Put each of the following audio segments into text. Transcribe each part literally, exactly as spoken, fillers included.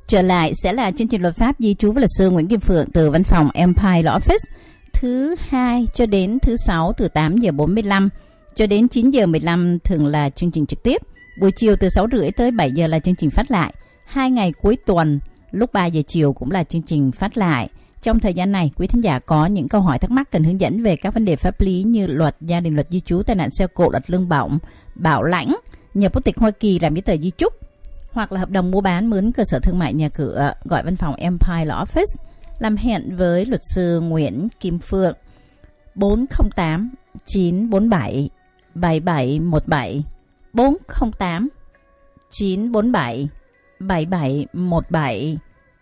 Trở lại sẽ là chương trình luật pháp di trú với luật sư Nguyễn Kim Phượng từ văn phòng Empire Law Office, thứ hai cho đến thứ sáu từ tám giờ bốn mươi lăm cho đến chín giờ mười lăm thường là chương trình trực tiếp. Buổi chiều từ sáu rưỡi tới bảy giờ là chương trình phát lại. Hai ngày cuối tuần lúc ba giờ chiều cũng là chương trình phát lại. Trong thời gian này, quý thính giả có những câu hỏi thắc mắc cần hướng dẫn về các vấn đề pháp lý như luật gia đình, luật di trú, tai nạn xe cộ, luật lương bổng, bảo lãnh, nhập quốc tịch Hoa Kỳ, làm giấy tờ di chúc, hoặc là hợp đồng mua bán, mướn cơ sở thương mại, nhà cửa, gọi văn phòng Empire Law Office. Làm hẹn với luật sư Nguyễn Kim Phượng bốn không tám chín bốn bảy bảy bảy một bảy, bốn không tám chín bốn bảy bảy bảy một bảy.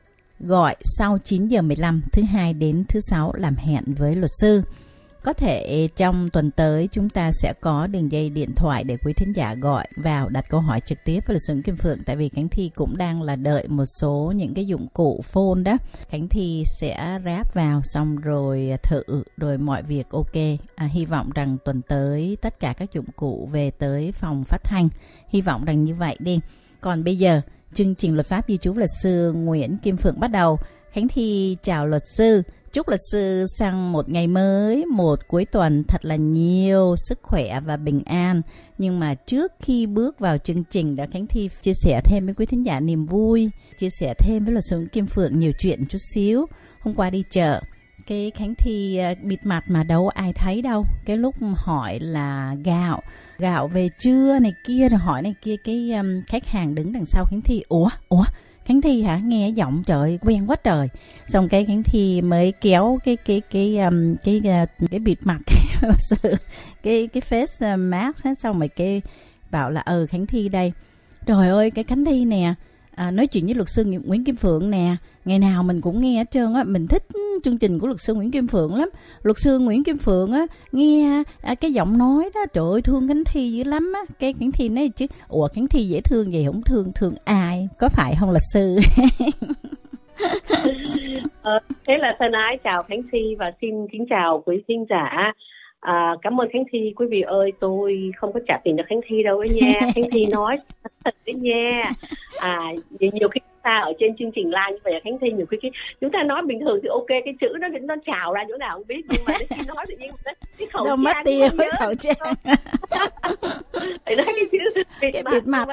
Gọi sau chín giờ mười lăm thứ hai đến thứ sáu làm hẹn với luật sư. Có thể trong tuần tới chúng ta sẽ có đường dây điện thoại để quý thính giả gọi vào đặt câu hỏi trực tiếp với luật sư Kim Phượng. Tại vì Khánh Thi cũng đang là đợi một số những cái dụng cụ phone đó. Khánh Thi sẽ ráp vào xong rồi thử rồi mọi việc ok. À, hy vọng rằng tuần tới tất cả các dụng cụ về tới phòng phát thanh. Hy vọng rằng như vậy đi. Còn bây giờ chương trình luật pháp di trú luật sư Nguyễn Kim Phượng bắt đầu. Khánh Thi chào luật sư. Chúc luật sư sang một ngày mới, một cuối tuần thật là nhiều sức khỏe và bình an. Nhưng mà trước khi bước vào chương trình đã Khánh Thi chia sẻ thêm với quý thính giả niềm vui, chia sẻ thêm với luật sư Kim Phượng nhiều chuyện chút xíu. Hôm qua đi chợ, cái Khánh Thi bịt mặt mà đâu ai thấy đâu. Cái lúc hỏi là gạo, gạo về chưa này kia, rồi hỏi này kia, cái um, khách hàng đứng đằng sau Khánh Thi, ủa, ủa? Khánh Thi hả? Nghe giọng trời quen quá trời. Xong cái Khánh Thi mới kéo cái cái cái um, cái cái, cái bịt mặt cái cái cái face mask hết, xong rồi cái bảo là ừ Khánh Thi đây. Trời ơi, cái Khánh Thi nè, à, nói chuyện với luật sư Nguyễn Kim Phượng nè, ngày nào mình cũng nghe hết trơn á, mình thích chương trình của luật sư Nguyễn Kim Phượng lắm. Luật sư Nguyễn Kim Phượng á, nghe à, cái giọng nói đó, trời ơi thương Khánh Thi dữ lắm á. Cái Khánh Thi nói chứ, ủa Khánh Thi dễ thương vậy, không thương thương ai, có phải không luật sư? ờ, thế là thân ái chào Khánh Thi và xin kính chào quý khán giả. À, cảm ơn Khánh Thi. Quý vị ơi, tôi không có trả tiền cho Khánh Thi đâu ấy nha. Khánh Thi nói thật đấy nha. À, nhiều khi chúng ta ở trên chương trình live như vậy, Khánh Thi nhiều khi cái, chúng ta nói bình thường thì ok, cái chữ nó nó trào ra chỗ nào không biết, nhưng mà khi nói tự nhiên cái khẩu đâu mất tiêu với khẩu trang. Phải nói cái chữ cái bịt mặt.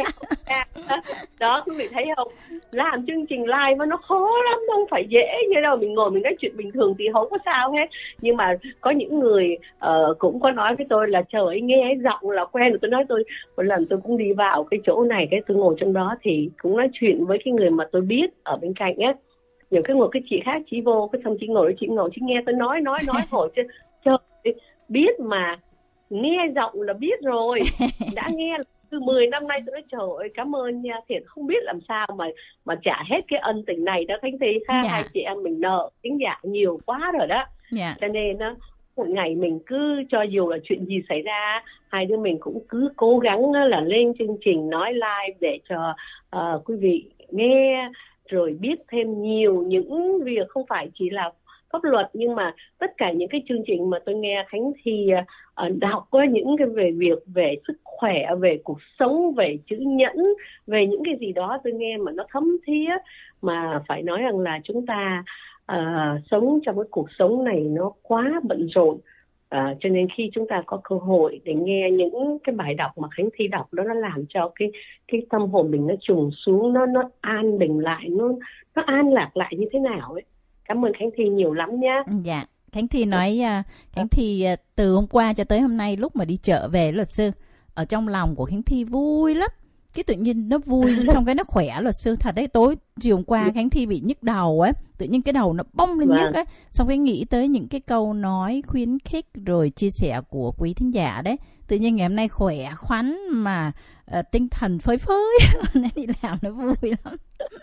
Đó, quý vị thấy không? Làm chương trình live mà nó khó lắm, không phải dễ như đâu. Mình ngồi mình nói chuyện bình thường thì không có sao hết. Nhưng mà có những người uh, cũng có nói với tôi là trời ơi, nghe giọng là quen. Rồi tôi nói tôi một lần tôi cũng đi vào cái chỗ này, cái tôi ngồi trong đó thì cũng nói chuyện với cái người mà tôi biết ở bên cạnh á. Nhiều cái ngồi cái chị khác, chị vô cái xong chị ngồi chị ngồi chị nghe tôi nói nói nói hồi chứ trời biết mà nghe giọng là biết rồi. Đã nghe từ mười năm nay. Tôi nói trời ơi cảm ơn nha, thiệt không biết làm sao mà mà trả hết cái ân tình này đó Khánh Thi. Dạ. Hai chị em mình nợ khán giả nhiều quá rồi đó. Dạ. Cho nên á, một ngày mình cứ cho dù là chuyện gì xảy ra, hai đứa mình cũng cứ cố gắng là lên chương trình nói live để cho uh, quý vị nghe, rồi biết thêm nhiều những việc không phải chỉ là pháp luật, nhưng mà tất cả những cái chương trình mà tôi nghe Khánh Thi uh, đọc có những cái về việc về sức khỏe, về cuộc sống, về chữ nhẫn, về những cái gì đó tôi nghe mà nó thấm thía, mà phải nói rằng là chúng ta uh, sống trong cái cuộc sống này nó quá bận rộn. À, cho nên khi chúng ta có cơ hội để nghe những cái bài đọc mà Khánh Thi đọc đó, nó làm cho cái cái tâm hồn mình nó trùng xuống, nó nó an bình lại, nó nó an lạc lại như thế nào ấy. Cảm ơn Khánh Thi nhiều lắm nhá. Dạ, Khánh Thi nói Khánh Thi từ hôm qua cho tới hôm nay lúc mà đi chợ về luật sư, ở trong lòng của Khánh Thi vui lắm. Cái tự nhiên nó vui xong cái nó khỏe luật sư thật đấy. Tối chiều hôm qua Khánh Thi bị nhức đầu ấy, tự nhiên cái đầu nó bông lên nhức ấy, xong cái nghĩ tới những cái câu nói khuyến khích rồi chia sẻ của quý thính giả đấy, tự nhiên ngày hôm nay khỏe khoắn mà uh, tinh thần phơi phới nên đi làm nó vui lắm.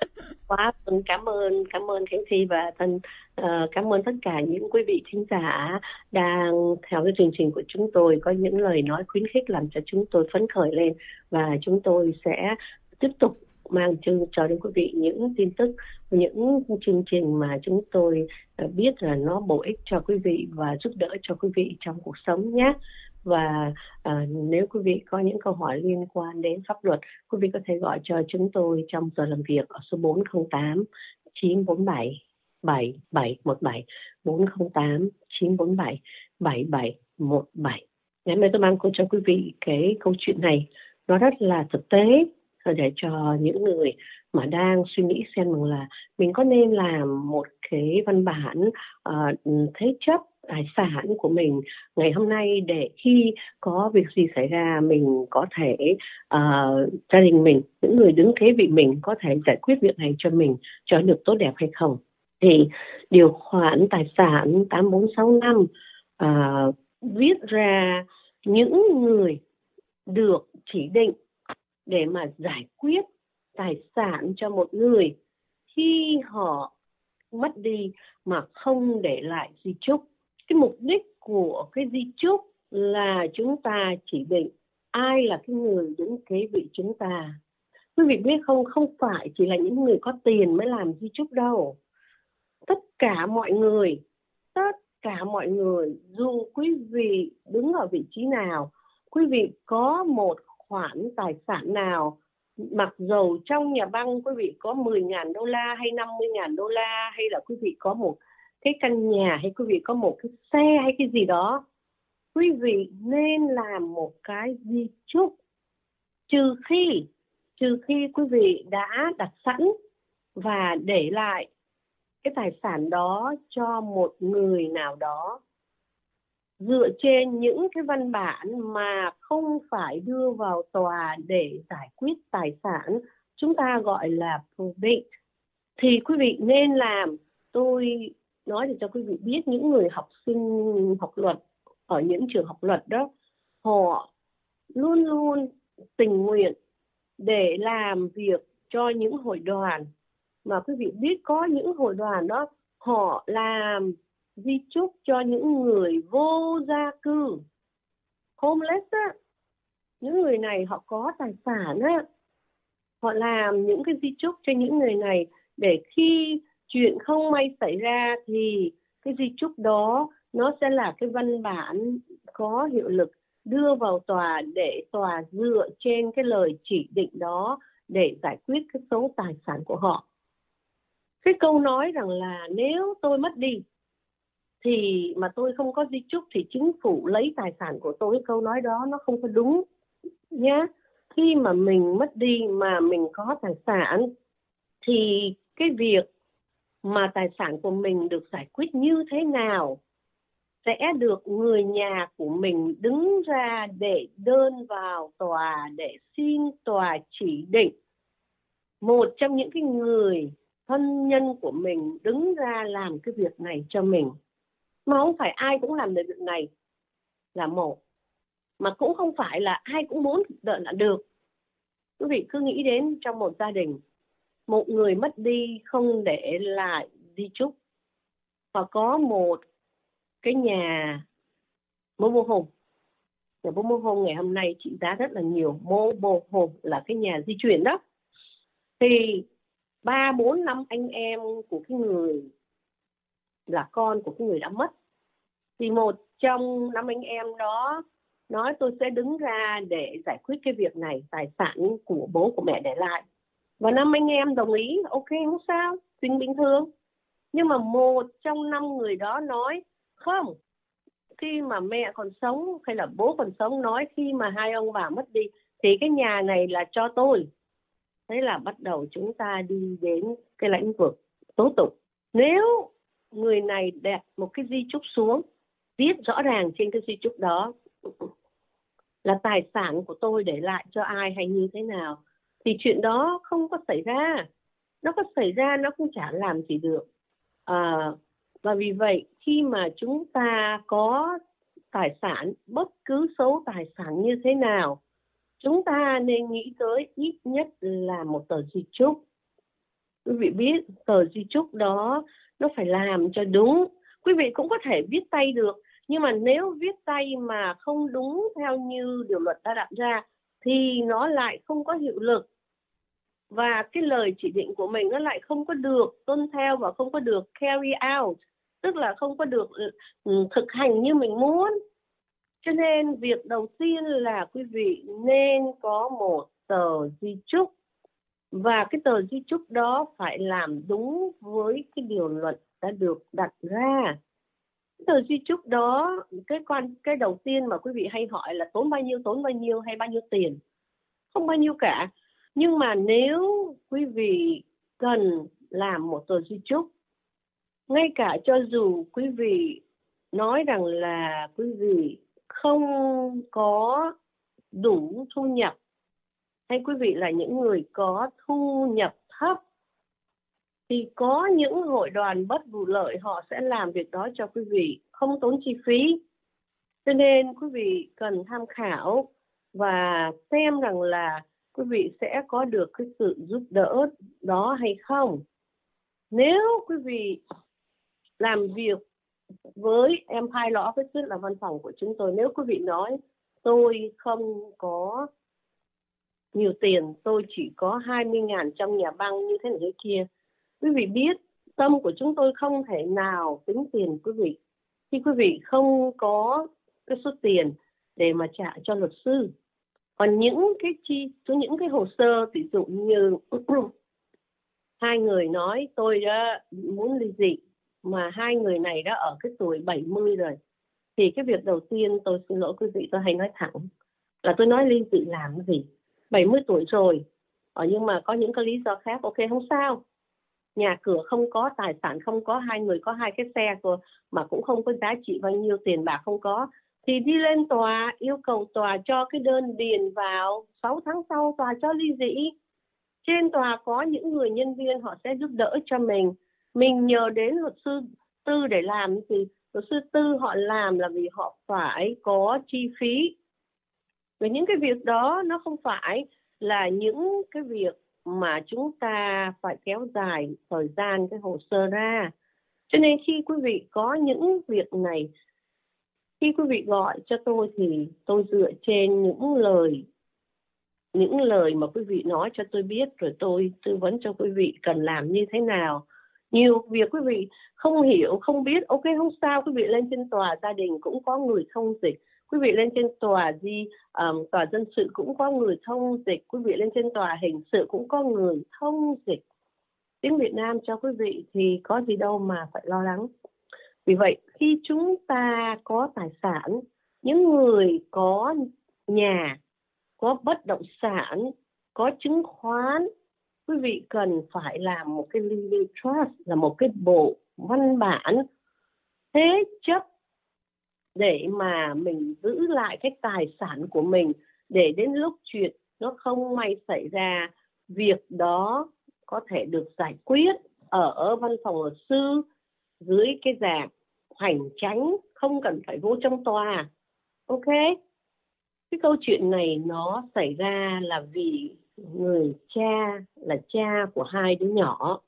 Quá cảm ơn cảm ơn Khánh Thi và thân uh, cảm ơn tất cả những quý vị thính giả đang theo cái chương trình của chúng tôi, có những lời nói khuyến khích làm cho chúng tôi phấn khởi lên, và chúng tôi sẽ tiếp tục mang chương cho đến quý vị những tin tức, những chương trình mà chúng tôi uh, biết là nó bổ ích cho quý vị và giúp đỡ cho quý vị trong cuộc sống nhé. Và à, nếu quý vị có những câu hỏi liên quan đến pháp luật, quý vị có thể gọi cho chúng tôi trong giờ làm việc ở số bốn không tám chín bốn bảy bảy bảy một bảy, bốn không tám chín bốn bảy bảy bảy một bảy. Ngày hôm nay tôi mang cho quý vị cái câu chuyện này, nó rất là thực tế để cho những người mà đang suy nghĩ xem rằng là mình có nên làm một cái văn bản uh, thế chấp tài sản của mình ngày hôm nay, để khi có việc gì xảy ra mình có thể uh, gia đình mình, những người đứng kế vị mình có thể giải quyết việc này cho mình cho được tốt đẹp hay không. Thì điều khoản tài sản tám bốn sáu năm uh, viết ra những người được chỉ định để mà giải quyết tài sản cho một người khi họ mất đi mà không để lại di chúc. Cái mục đích của cái di chúc là chúng ta chỉ định ai là cái người đứng kế vị chúng ta. Quý vị biết không, không phải chỉ là những người có tiền mới làm di chúc đâu. Tất cả mọi người, tất cả mọi người, dù quý vị đứng ở vị trí nào, quý vị có một khoản tài sản nào, mặc dầu trong nhà băng quý vị có mười nghìn đô la hay năm mươi nghìn đô la, hay là quý vị có một cái căn nhà, hay quý vị có một cái xe hay cái gì đó, quý vị nên làm một cái di chúc, trừ khi trừ khi quý vị đã đặt sẵn và để lại cái tài sản đó cho một người nào đó dựa trên những cái văn bản mà không phải đưa vào tòa để giải quyết tài sản, chúng ta gọi là probate, thì quý vị nên làm. Tôi nói để cho quý vị biết, những người học sinh học luật ở những trường học luật đó, họ luôn luôn tình nguyện để làm việc cho những hội đoàn. Mà quý vị biết có những hội đoàn đó, họ làm di chúc cho những người vô gia cư, homeless á. Những người này họ có tài sản á, họ làm những cái di chúc cho những người này để khi chuyện không may xảy ra thì cái di chúc đó nó sẽ là cái văn bản có hiệu lực đưa vào tòa, để tòa dựa trên cái lời chỉ định đó để giải quyết cái số tài sản của họ. Cái câu nói rằng là nếu tôi mất đi thì mà tôi không có di chúc thì chính phủ lấy tài sản của tôi, câu nói đó nó không có đúng nhé. Khi mà mình mất đi mà mình có tài sản thì cái việc mà tài sản của mình được giải quyết như thế nào sẽ được người nhà của mình đứng ra để đơn vào tòa để xin tòa chỉ định một trong những cái người thân nhân của mình đứng ra làm cái việc này cho mình. Mà không phải ai cũng làm được việc này là một, mà cũng không phải là ai cũng muốn đợi là được. Quý vị cứ nghĩ đến trong một gia đình, một người mất đi không để lại di chúc, và có một cái nhà mobile home. Nhà mobile home ngày hôm nay trị giá rất là nhiều. Mobile home là cái nhà di chuyển đó. Thì ba bốn năm anh em của cái người là con của cái người đã mất, thì một trong năm anh em đó nói tôi sẽ đứng ra để giải quyết cái việc này, tài sản của bố của mẹ để lại. Và năm anh em đồng ý, ok không sao, chuyện bình thường. Nhưng mà một trong năm người đó nói không, khi mà mẹ còn sống hay là bố còn sống, nói khi mà hai ông bà mất đi thì cái nhà này là cho tôi. Thế là bắt đầu chúng ta đi đến cái lĩnh vực tố tụng. Nếu người này đặt một cái di chúc xuống, viết rõ ràng trên cái di chúc đó là tài sản của tôi để lại cho ai hay như thế nào, thì chuyện đó không có xảy ra. Nó có xảy ra nó cũng chả làm gì được. À, và vì vậy khi mà chúng ta có tài sản, bất cứ số tài sản như thế nào, chúng ta nên nghĩ tới ít nhất là một tờ di chúc. Quý vị biết tờ di chúc đó nó phải làm cho đúng. Quý vị cũng có thể viết tay được, nhưng mà nếu viết tay mà không đúng theo như điều luật đã đặt ra thì nó lại không có hiệu lực. Và cái lời chỉ định của mình nó lại không có được tuân theo và không có được carry out, tức là không có được thực hành như mình muốn. Cho nên việc đầu tiên là quý vị nên có một tờ di chúc, và cái tờ di chúc đó phải làm đúng với cái điều luật đã được đặt ra. Cái tờ di chúc đó, cái quan cái đầu tiên mà quý vị hay hỏi là tốn bao nhiêu, tốn bao nhiêu hay bao nhiêu tiền. Không bao nhiêu cả. Nhưng mà nếu quý vị cần làm một tờ di chúc, ngay cả cho dù quý vị nói rằng là quý vị không có đủ thu nhập, hay quý vị là những người có thu nhập thấp, thì có những hội đoàn bất vụ lợi họ sẽ làm việc đó cho quý vị, không tốn chi phí. Cho nên quý vị cần tham khảo và xem rằng là quý vị sẽ có được cái sự giúp đỡ đó hay không. Nếu quý vị làm việc với Empire Law Office là văn phòng của chúng tôi, nếu quý vị nói tôi không có nhiều tiền, tôi chỉ có hai mươi ngàn trong nhà băng như thế này thế kia, quý vị biết tâm của chúng tôi không thể nào tính tiền quý vị khi quý vị không có cái số tiền để mà trả cho luật sư. Còn những cái chi, những cái hồ sơ ví dụ như hai người nói tôi đã muốn ly dị mà hai người này đã ở cái tuổi bảy mươi rồi, thì cái việc đầu tiên, tôi xin lỗi quý vị, tôi hay nói thẳng là tôi nói ly dị làm cái gì, bảy mươi tuổi rồi, ờ, nhưng mà có những cái lý do khác, ok không sao, nhà cửa không có, tài sản không có, hai người có hai cái xe của, mà cũng không có giá trị bao nhiêu, tiền bạc không có, thì đi lên tòa, yêu cầu tòa cho cái đơn điền vào, sáu tháng sau tòa cho ly dị. Trên tòa có những người nhân viên họ sẽ giúp đỡ cho mình. Mình nhờ đến luật sư tư để làm thì luật sư tư họ làm là vì họ phải có chi phí. Và những cái việc đó nó không phải là những cái việc mà chúng ta phải kéo dài thời gian cái hồ sơ ra. Cho nên khi quý vị có những việc này, khi quý vị gọi cho tôi thì tôi dựa trên những lời những lời mà quý vị nói cho tôi biết, rồi tôi tư vấn cho quý vị cần làm như thế nào. Nhiều việc quý vị không hiểu, không biết, ok không sao, quý vị lên trên tòa gia đình cũng có người thông dịch, quý vị lên trên tòa di um, tòa dân sự cũng có người thông dịch, quý vị lên trên tòa hình sự cũng có người thông dịch tiếng Việt Nam cho quý vị, thì có gì đâu mà phải lo lắng. Vì vậy khi chúng ta có tài sản, những người có nhà, có bất động sản, có chứng khoán, quý vị cần phải làm một cái living trust, là một cái bộ văn bản thế chấp để mà mình giữ lại cái tài sản của mình, để đến lúc chuyện nó không may xảy ra, việc đó có thể được giải quyết ở văn phòng luật sư dưới cái dạng hoành tránh, không cần phải vô trong tòa. Ok? Cái câu chuyện này nó xảy ra là vì người cha là cha của hai đứa nhỏ.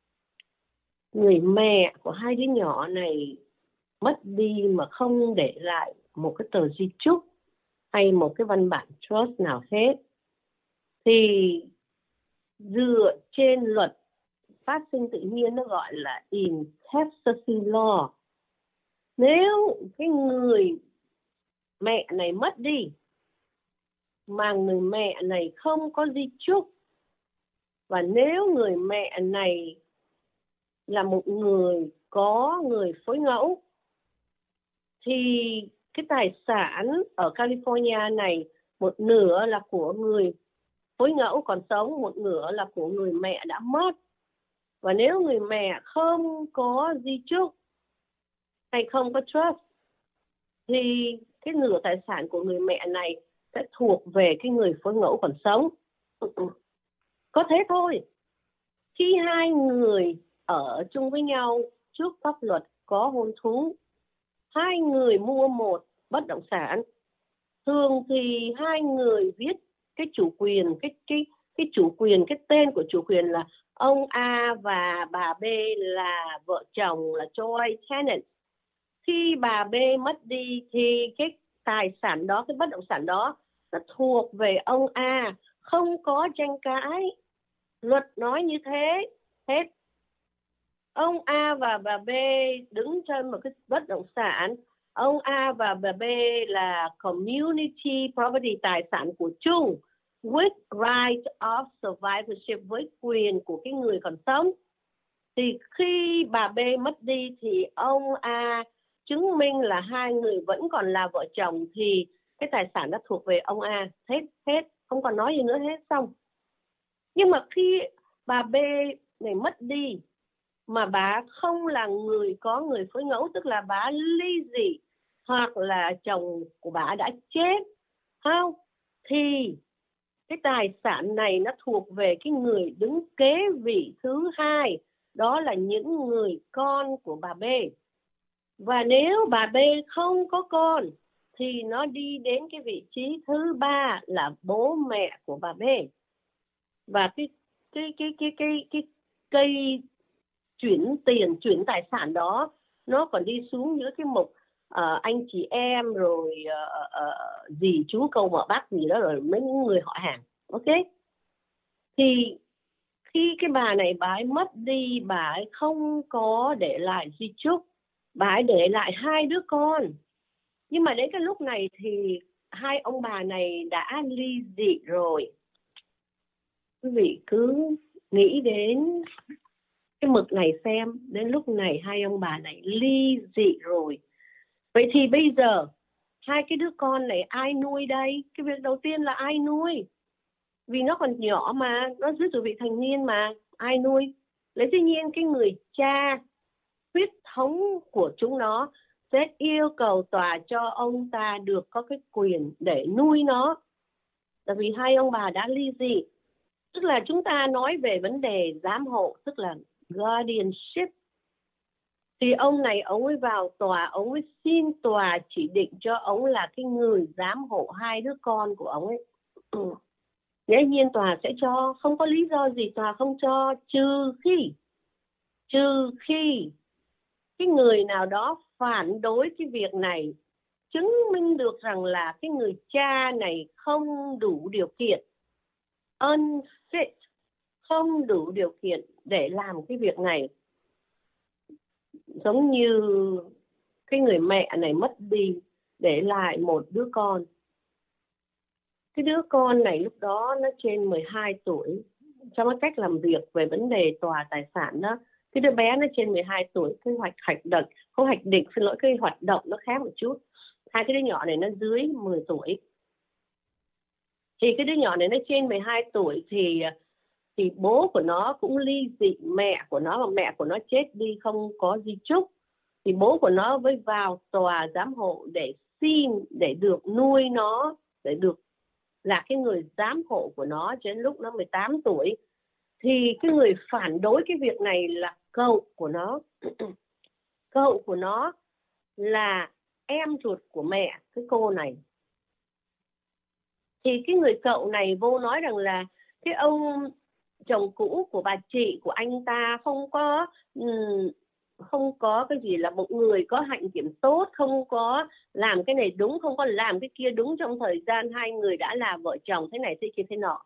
Người mẹ của hai đứa nhỏ này mất đi mà không để lại một cái tờ di chúc hay một cái văn bản trust nào hết. Thì dựa trên luật phát sinh tự nhiên, nó gọi là intestacy law, nếu cái người mẹ này mất đi mà người mẹ này không có di chúc, và nếu người mẹ này là một người có người phối ngẫu, thì cái tài sản ở California này một nửa là của người phối ngẫu còn sống, một nửa là của người mẹ đã mất. Và nếu người mẹ không có di chúc hay không có trust, thì cái nửa tài sản của người mẹ này sẽ thuộc về cái người phối ngẫu còn sống. Có thế thôi. Khi hai người ở chung với nhau trước pháp luật có hôn thú, hai người mua một bất động sản, thường thì hai người viết cái chủ quyền, cái cái cái chủ quyền, cái tên của chủ quyền là ông A và bà B là vợ chồng, là joint tenant. Khi bà B mất đi thì cái tài sản đó, cái bất động sản đó nó thuộc về ông A, không có tranh cãi. Luật nói như thế hết. Ông A và bà B đứng trên một cái bất động sản, ông A và bà B là community property, tài sản của chung, with right of survivorship, với quyền của cái người còn sống. Thì khi bà B mất đi thì ông A chứng minh là hai người vẫn còn là vợ chồng, thì cái tài sản đã thuộc về ông A. Hết, hết, không còn nói gì nữa, hết, xong. Nhưng mà khi bà B này mất đi mà bà không là người có người phối ngẫu, tức là bà ly dị hoặc là chồng của bà đã chết, không, thì cái tài sản này nó thuộc về cái người đứng kế vị thứ hai, đó là những người con của bà B. Và nếu bà B không có con thì nó đi đến cái vị trí thứ ba là bố mẹ của bà B. Và cái cái cái cái cái cái cây chuyển tiền, chuyển tài sản đó nó còn đi xuống giữa cái mục uh, anh chị em rồi uh, uh, dì chú cầu mở bác gì đó, rồi mấy người họ hàng. Ok, thì khi cái bà này bà ấy mất đi, bà ấy không có để lại di chúc, bà ấy để lại hai đứa con. Nhưng mà đến cái lúc này thì hai ông bà này đã ly dị rồi. Quý vị cứ nghĩ đến cái mực này xem, đến lúc này hai ông bà này ly dị rồi. Vậy thì bây giờ hai cái đứa con này ai nuôi đây? Cái việc đầu tiên là ai nuôi? Vì nó còn nhỏ mà, nó dưới tuổi vị thành niên mà, ai nuôi? Lấy tuy nhiên cái người cha huyết thống của chúng nó sẽ yêu cầu tòa cho ông ta được có cái quyền để nuôi nó. Tại vì hai ông bà đã ly dị. Tức là chúng ta nói về vấn đề giám hộ, tức là guardianship. Thì ông này, ông ấy vào tòa, ông ấy xin tòa chỉ định cho ông là cái người giám hộ hai đứa con của ông ấy. Ừ. Dĩ nhiên tòa sẽ cho, không có lý do gì tòa không cho, trừ khi, trừ khi cái người nào đó phản đối cái việc này, chứng minh được rằng là cái người cha này không đủ điều kiện, unfit, không đủ điều kiện để làm cái việc này. Giống như cái người mẹ này mất đi, để lại một đứa con. Cái đứa con này lúc đó nó trên mười hai tuổi. Trong cái cách làm việc về vấn đề tòa tài sản đó, cái đứa bé nó trên mười hai tuổi, cái hoạch hoạch định, không hoạch định, xin lỗi, cái hoạt động nó khác một chút. Hai cái đứa nhỏ này nó dưới mười tuổi. Thì cái đứa nhỏ này nó trên mười hai tuổi thì thì bố của nó cũng ly dị mẹ của nó, và mẹ của nó chết đi không có di chúc. Thì bố của nó mới vào tòa giám hộ để xin để được nuôi nó, để được là cái người giám hộ của nó cho đến lúc nó mười tám tuổi. Thì cái người phản đối cái việc này là cậu của nó. Cậu của nó là em ruột của mẹ, cái cô này. Thì cái người cậu này vô nói rằng là cái ông chồng cũ của bà chị của anh ta không có không có cái gì là một người có hạnh kiểm tốt, không có làm cái này đúng, không có làm cái kia đúng trong thời gian hai người đã là vợ chồng thế này thế kia thế nọ.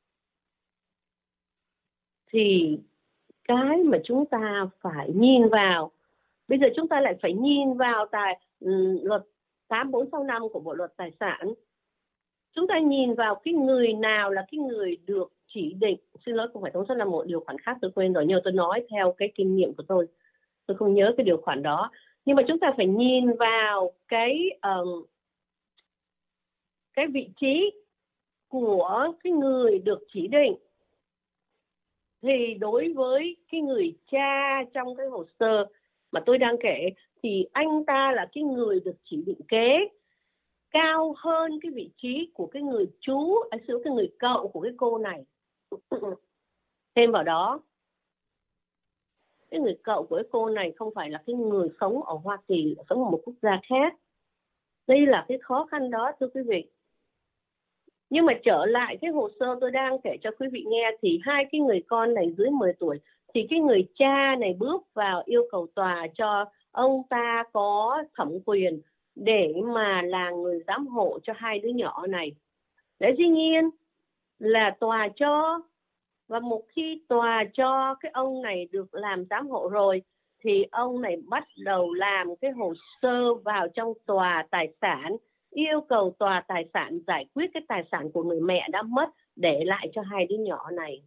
Thì cái mà chúng ta phải nhìn vào, bây giờ chúng ta lại phải nhìn vào tài um, luật tám bốn sáu năm của Bộ luật Tài sản. Chúng ta nhìn vào cái người nào là cái người được chỉ định, xin lỗi không phải bốn sáu năm, một điều khoản khác tôi quên rồi, nhưng tôi nói theo cái kinh nghiệm của tôi, tôi không nhớ cái điều khoản đó. Nhưng mà chúng ta phải nhìn vào cái um, cái vị trí của cái người được chỉ định. Thì đối với cái người cha trong cái hồ sơ mà tôi đang kể, thì anh ta là cái người được chỉ định kế, cao hơn cái vị trí của cái người chú, à, cái người cậu của cái cô này. Thêm vào đó, cái người cậu của cái cô này không phải là cái người sống ở Hoa Kỳ, sống ở một quốc gia khác. Đây là cái khó khăn đó thưa quý vị. Nhưng mà trở lại cái hồ sơ tôi đang kể cho quý vị nghe, thì hai cái người con này dưới mười tuổi, thì cái người cha này bước vào yêu cầu tòa cho ông ta có thẩm quyền để mà là người giám hộ cho hai đứa nhỏ này. Để dĩ nhiên là tòa cho, và một khi tòa cho cái ông này được làm giám hộ rồi, thì ông này bắt đầu làm cái hồ sơ vào trong tòa tài sản, yêu cầu tòa tài sản giải quyết cái tài sản của người mẹ đã mất để lại cho hai đứa nhỏ này.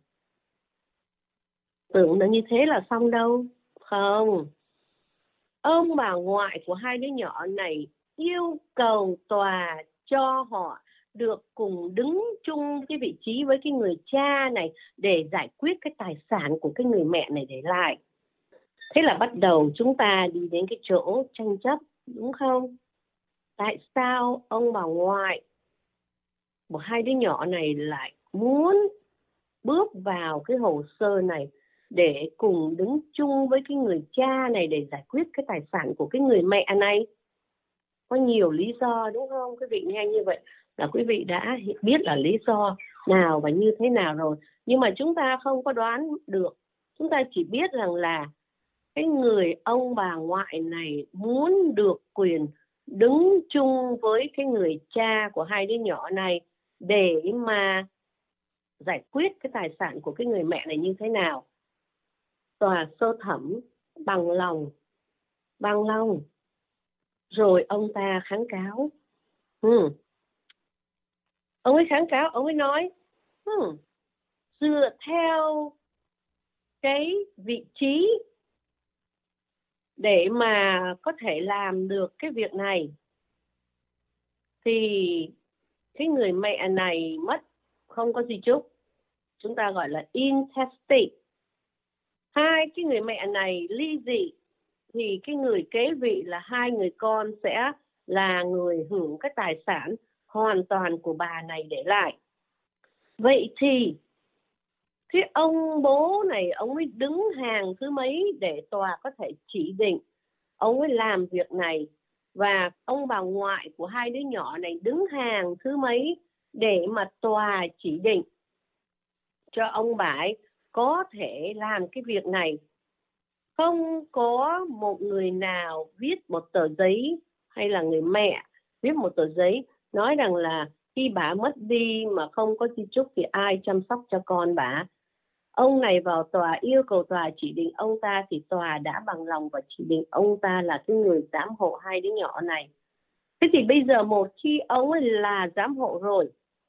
Tưởng là như thế là xong đâu. Không. Ông bà ngoại của hai đứa nhỏ này yêu cầu tòa cho họ được cùng đứng chung cái vị trí với cái người cha này để giải quyết cái tài sản của cái người mẹ này để lại. Thế là bắt đầu chúng ta đi đến cái chỗ tranh chấp, đúng không? Tại sao ông bà ngoại của hai đứa nhỏ này lại muốn bước vào cái hồ sơ này để cùng đứng chung với cái người cha này để giải quyết cái tài sản của cái người mẹ này? Có nhiều lý do, đúng không? Quý vị nghe như vậy là quý vị đã biết là lý do nào và như thế nào rồi. Nhưng mà chúng ta không có đoán được. Chúng ta chỉ biết rằng là cái người ông bà ngoại này muốn được quyền đứng chung với cái người cha của hai đứa nhỏ này để mà giải quyết cái tài sản của cái người mẹ này như thế nào. Tòa sơ thẩm bằng lòng, bằng lòng. Rồi ông ta kháng cáo. Ừ. Ông ấy kháng cáo, ông ấy nói, ừ, dựa theo cái vị trí để mà có thể làm được cái việc này thì cái người mẹ này mất không có di chúc, chúng ta gọi là intestate. Hai cái người mẹ này ly dị thì cái người kế vị là hai người con sẽ là người hưởng cái tài sản hoàn toàn của bà này để lại. Vậy thì cái ông bố này, ông ấy đứng hàng thứ mấy để tòa có thể chỉ định ông ấy làm việc này, và ông bà ngoại của hai đứa nhỏ này đứng hàng thứ mấy để mà tòa chỉ định cho ông bà ấy có thể làm cái việc này. Không có một người nào viết một tờ giấy, hay là người mẹ viết một tờ giấy nói rằng là khi bà mất đi mà không có di chúc thì ai chăm sóc cho con bà. Ông này vào tòa yêu cầu tòa chỉ định ông ta thì tòa đã bằng lòng và chỉ định ông ta là cái người giám hộ hai đứa nhỏ này. Thế thì bây giờ một khi ông ấy là giám hộ rồi,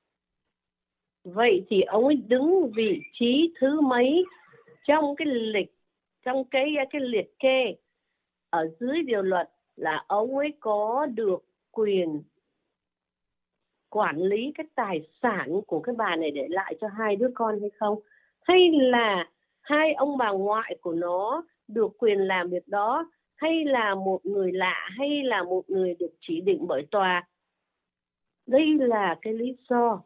vậy thì ông ấy đứng vị trí thứ mấy trong cái lịch, trong cái cái liệt kê ở dưới điều luật là ông ấy có được quyền quản lý cái tài sản của cái bà này để lại cho hai đứa con hay không? Hay là hai ông bà ngoại của nó được quyền làm việc đó, hay là một người lạ, hay là một người được chỉ định bởi tòa? Đây là cái lý do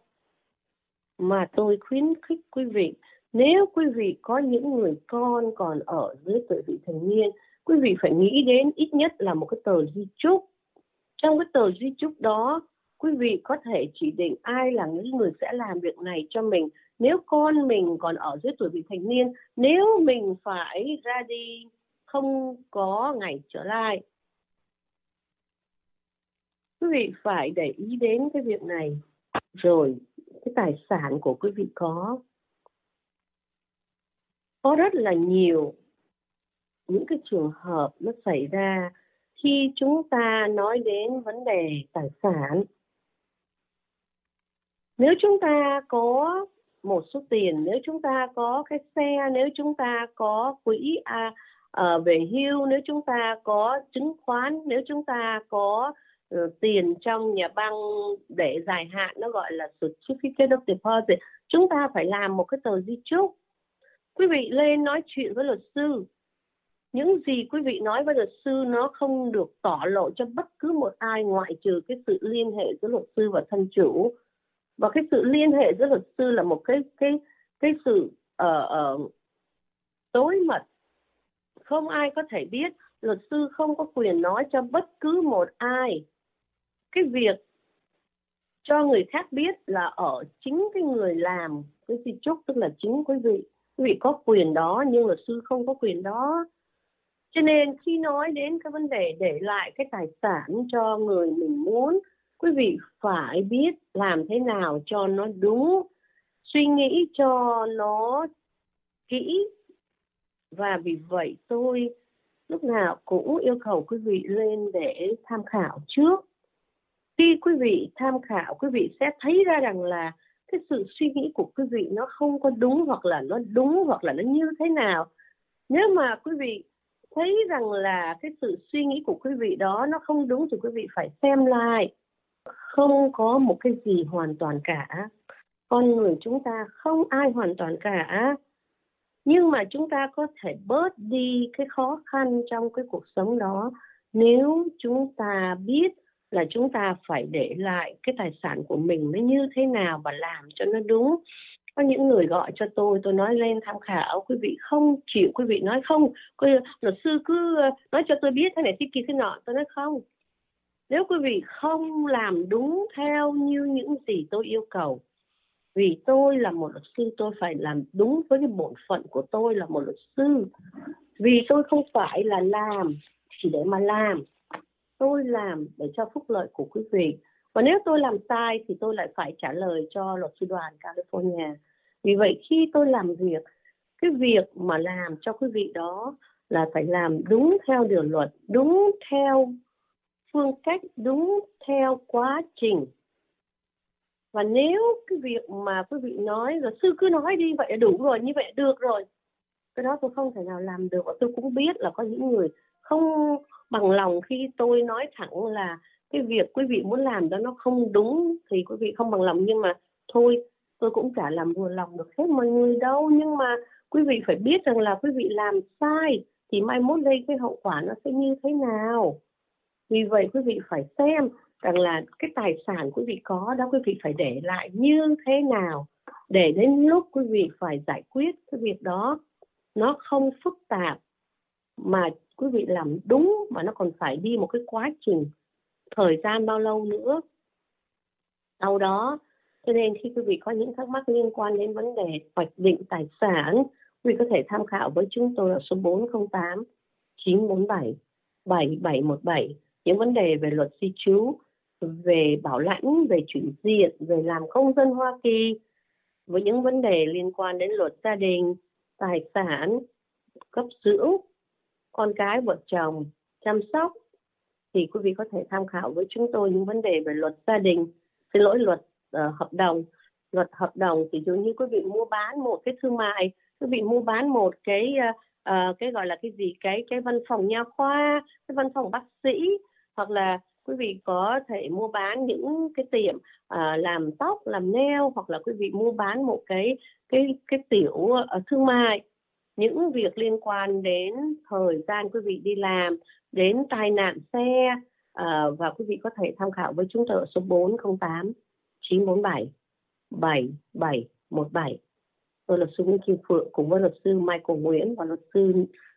mà tôi khuyến khích quý vị, nếu quý vị có những người con còn ở dưới tuổi vị thành niên, quý vị phải nghĩ đến ít nhất là một cái tờ di chúc. Trong cái tờ di chúc đó, quý vị có thể chỉ định ai là những người sẽ làm việc này cho mình. Nếu con mình còn ở dưới tuổi vị thành niên, nếu mình phải ra đi không có ngày trở lại, quý vị phải để ý đến cái việc này. Rồi cái tài sản của quý vị có có rất là nhiều những cái trường hợp nó xảy ra khi chúng ta nói đến vấn đề tài sản. Nếu chúng ta có một số tiền, nếu chúng ta có cái xe, nếu chúng ta có quỹ à, à, về hưu, nếu chúng ta có chứng khoán, nếu chúng ta có uh, tiền trong nhà băng để dài hạn, nó gọi là certificate of deposit, chúng ta phải làm một cái tờ di chúc. Quý vị lên nói chuyện với luật sư, những gì quý vị nói với luật sư nó không được tỏ lộ cho bất cứ một ai ngoại trừ cái sự liên hệ giữa luật sư và thân chủ. Và cái sự liên hệ giữa luật sư là một cái cái cái sự uh, uh, tối mật, không ai có thể biết. Luật sư không có quyền nói cho bất cứ một ai. Cái việc cho người khác biết là ở chính cái người làm cái di chúc, tức là chính quý vị. Quý vị có quyền đó nhưng luật sư không có quyền đó. Cho nên khi nói đến cái vấn đề để lại cái tài sản cho người mình muốn, quý vị phải biết làm thế nào cho nó đúng, suy nghĩ cho nó kỹ. Và vì vậy tôi lúc nào cũng yêu cầu quý vị lên để tham khảo trước. Khi quý vị tham khảo, quý vị sẽ thấy ra rằng là cái sự suy nghĩ của quý vị nó không có đúng, hoặc là nó đúng, hoặc là nó như thế nào. Nếu mà quý vị thấy rằng là cái sự suy nghĩ của quý vị đó nó không đúng thì quý vị phải xem lại. Không có một cái gì hoàn toàn cả. Con người chúng ta không ai hoàn toàn cả. Nhưng mà chúng ta có thể bớt đi cái khó khăn trong cái cuộc sống đó nếu chúng ta biết là chúng ta phải để lại cái tài sản của mình nó như thế nào và làm cho nó đúng. Có những người gọi cho tôi, tôi nói lên tham khảo, quý vị không chịu, quý vị nói không, luật sư cứ nói cho tôi biết thế này thế kia thế nọ. Tôi nói không, nếu quý vị không làm đúng theo như những gì tôi yêu cầu, vì tôi là một luật sư, tôi phải làm đúng với cái bổn phận của tôi là một luật sư. Vì tôi không phải là làm chỉ để mà làm, tôi làm để cho phúc lợi của quý vị. Và nếu tôi làm sai thì tôi lại phải trả lời cho luật sư đoàn California. Vì vậy khi tôi làm việc, cái việc mà làm cho quý vị đó là phải làm đúng theo điều luật, đúng theo phương cách, đúng theo quá trình. Và nếu cái việc mà quý vị nói, luật sư cứ nói đi, vậy là đủ rồi, như vậy được rồi, cái đó tôi không thể nào làm được. Và tôi cũng biết là có những người không bằng lòng khi tôi nói thẳng là cái việc quý vị muốn làm đó nó không đúng thì quý vị không bằng lòng. Nhưng mà thôi, tôi cũng chả làm vừa lòng được hết mọi người đâu. Nhưng mà quý vị phải biết rằng là quý vị làm sai thì mai mốt đây cái hậu quả nó sẽ như thế nào. Vì vậy quý vị phải xem rằng là cái tài sản quý vị có đó quý vị phải để lại như thế nào, để đến lúc quý vị phải giải quyết cái việc đó nó không phức tạp mà quý vị làm đúng, mà nó còn phải đi một cái quá trình thời gian bao lâu nữa sau đó. Cho nên khi quý vị có những thắc mắc liên quan đến vấn đề hoạch định tài sản, quý vị có thể tham khảo với chúng tôi ở số bốn không tám chín bốn bảy bảy bảy một bảy. Những vấn đề về luật di trú, về bảo lãnh, về chuyển diện, về làm công dân Hoa Kỳ, với những vấn đề liên quan đến luật gia đình, tài sản, cấp dưỡng, con cái, vợ chồng, chăm sóc, thì quý vị có thể tham khảo với chúng tôi những vấn đề về luật gia đình, xin lỗi luật uh, hợp đồng. Luật hợp đồng, ví dụ như quý vị mua bán một cái thương mại, quý vị mua bán một cái uh, uh, cái gọi là cái gì, cái cái văn phòng nha khoa, cái văn phòng bác sĩ, hoặc là quý vị có thể mua bán những cái tiệm uh, làm tóc, làm nail, hoặc là quý vị mua bán một cái cái cái tiểu uh, thương mại. Những việc liên quan đến thời gian quý vị đi làm, đến tai nạn xe, uh, và quý vị có thể tham khảo với chúng tôi ở số bốn không tám chín bốn bảy bảy bảy một bảy. Tôi là luật sư Nguyễn Kim Phượng cùng với luật sư Michael Nguyễn và luật sư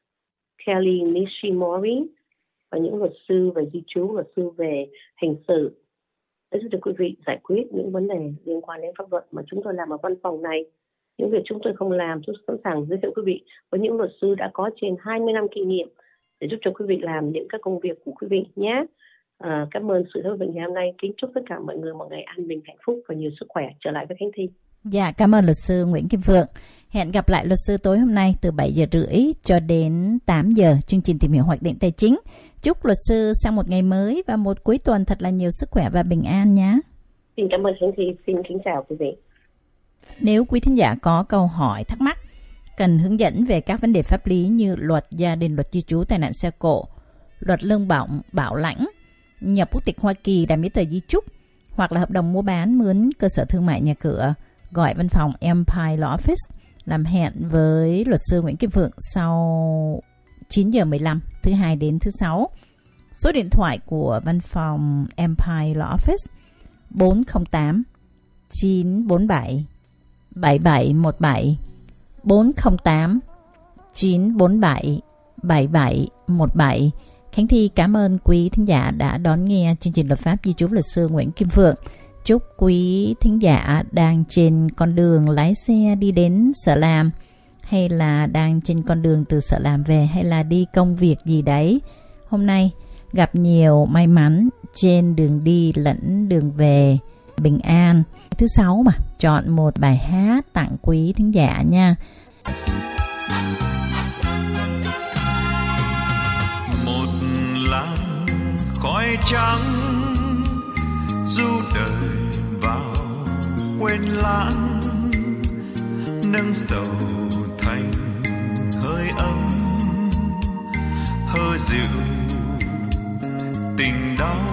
Kelly Nishimori, và những luật sư về di trú, luật sư về hình sự để giúp cho quý vị giải quyết những vấn đề liên quan đến pháp luật mà chúng tôi làm ở văn phòng này. Những việc chúng tôi không làm, tôi sẵn sàng giới thiệu quý vị với những luật sư đã có trên hai mươi năm kinh nghiệm để giúp cho quý vị làm những các công việc của quý vị nhé. À, cảm ơn sự thảo luận ngày hôm nay. Kính chúc tất cả mọi người một ngày an bình, hạnh phúc và nhiều sức khỏe. Trở lại với Khánh Thi. Dạ, cảm ơn luật sư Nguyễn Kim Phượng. Hẹn gặp lại luật sư tối hôm nay từ bảy giờ rưỡi cho đến tám giờ, chương trình tìm hiểu hoạch định tài chính. Chúc luật sư sang một ngày mới và một cuối tuần thật là nhiều sức khỏe và bình an nhé. Xin cảm ơn Khánh Thi. Xin kính chào quý vị. Nếu quý thính giả có câu hỏi, thắc mắc, cần hướng dẫn về các vấn đề pháp lý như luật gia đình, luật di trú, tai nạn xe cộ, luật lương bổng, bảo lãnh, nhập quốc tịch Hoa Kỳ, làm giấy tờ di chúc, hoặc là hợp đồng mua bán, mướn cơ sở thương mại, nhà cửa, gọi văn phòng Empire Law Office, làm hẹn với luật sư Nguyễn Kim Phượng sau chín giờ mười lăm thứ hai đến thứ sáu. Số điện thoại của văn phòng Empire Law Office bốn không tám chín bốn bảy bảy bảy một bảy bốn không tám chín bốn bảy bảy bảy một bảy. Khánh Thi cảm ơn quý thính giả đã đón nghe chương trình luật pháp di trú luật sư Nguyễn Kim Phượng. Chúc quý thính giả đang trên con đường lái xe đi đến sở làm, hay là đang trên con đường từ sở làm về, hay là đi công việc gì đấy, hôm nay gặp nhiều may mắn trên đường đi lẫn đường về, bình an. Thứ sáu mà, chọn một bài hát tặng quý thính giả nha. mây trắng du đời vào quên lãng, nâng dầu thành hơi ấm hơi dịu tình đau.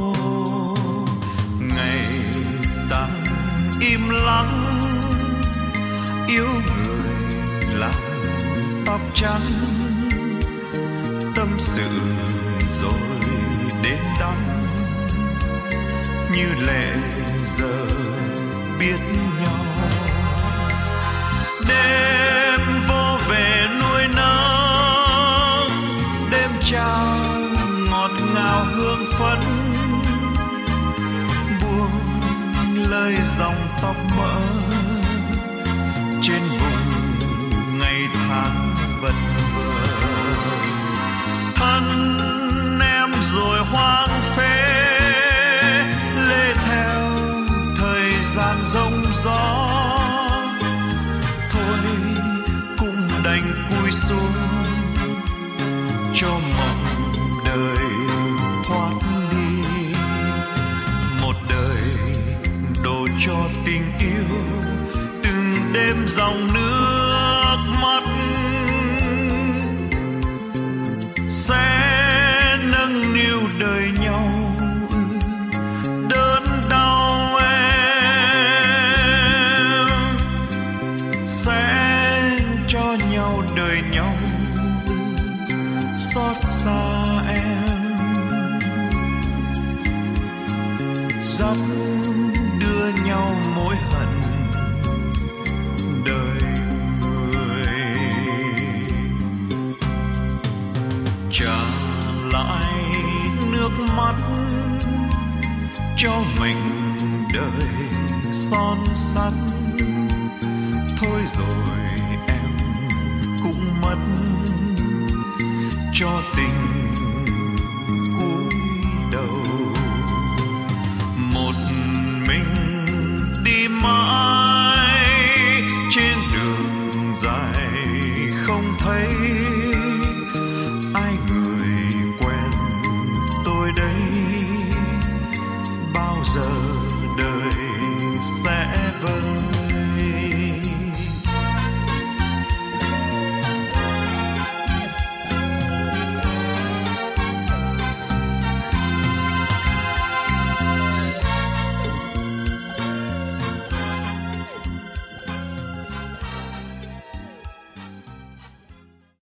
Ngày ta im lặng yêu người làm tóc trắng, tâm sự rồi đến đắm như lẽ giờ biết nhau. Đêm vô về nuôi nắng, đêm trao ngọt ngào hương phấn, buông lời dòng tóc mỡ trên vùng ngày tháng vật vờ. Thân em rồi hoang phế lê theo thời gian rông gió, thôi cũng đành cúi xuống cho mộng đời thoát đi. Một đời đổ cho tình yêu từng đêm dòng nước mắt, sẽ nâng niu đời nhau đớn đau em, sẽ cho nhau đời nhau xót xa em, dắt đưa nhau mối hận đời người. Trả lại nước mắt cho mình đời son sắt, thôi rồi em cũng mất cho tình cúi đầu. Một mình đi mãi trên đường dài không thấy